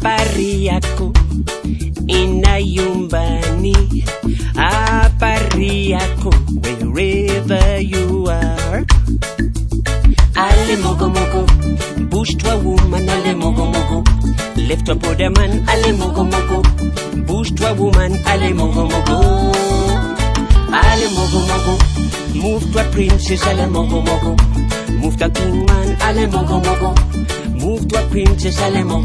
Habari yako inayumbani, habari yako wherever you are. Ale mogo mogo, bush to a woman, ale mogo mogo. Left up with a man, ale mogo mogo. Bush to a woman, ale mogo mogo. Ale mogo mogo, move to a princess, ale mogo mogo. Move to a king man, ale mogo mogo. Move to a princess, ale mogo.